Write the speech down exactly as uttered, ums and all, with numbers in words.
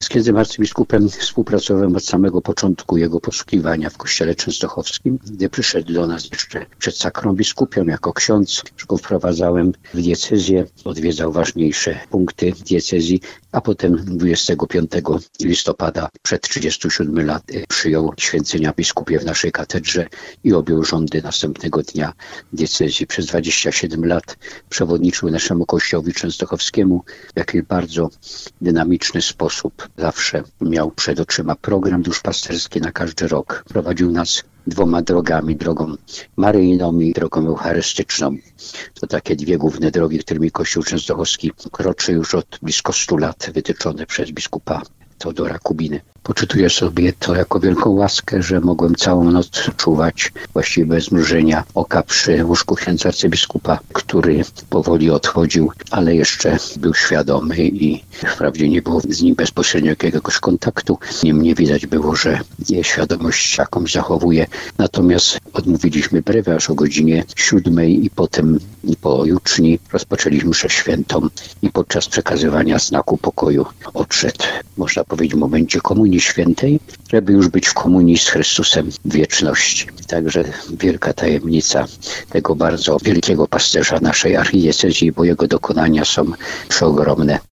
Z księdzem arcybiskupem współpracowałem od samego początku jego posługiwania w kościele częstochowskim, gdy przyszedł do nas jeszcze przed sakrą biskupią jako ksiądz, że go wprowadzałem w diecezję, odwiedzał ważniejsze punkty diecezji, a potem dwudziestego piątego listopada przed trzydziestu siedmiu laty przyjął święcenia biskupie w naszej katedrze i objął rządy następnego dnia diecezji. Przez dwadzieścia siedem lat przewodniczył naszemu kościołowi częstochowskiemu w jakiś bardzo dynamiczny sposób. Zawsze miał przed oczyma program duszpasterski na każdy rok. Prowadził nas dwoma drogami, drogą maryjną i drogą eucharystyczną. To takie dwie główne drogi, którymi Kościół częstochowski kroczy już od blisko stu lat, wytyczone przez biskupa Teodora Kubiny. Poczytuję sobie to jako wielką łaskę, że mogłem całą noc czuwać, właściwie bez zmrużenia oka, przy łóżku księdza arcybiskupa, który powoli odchodził, ale jeszcze był świadomy i wprawdzie nie było z nim bezpośrednio jakiegoś kontaktu. Niemniej widać było, że świadomość jakąś zachowuje. Natomiast odmówiliśmy brewy aż o godzinie siódmej i potem i po juczni rozpoczęliśmy mszę świętą i podczas przekazywania znaku pokoju odszedł, można powiedzieć, w momencie komunii świętej, żeby już być w komunii z Chrystusem w wieczności. Także wielka tajemnica tego bardzo wielkiego pasterza naszej archidiecezji, bo jego dokonania są przeogromne.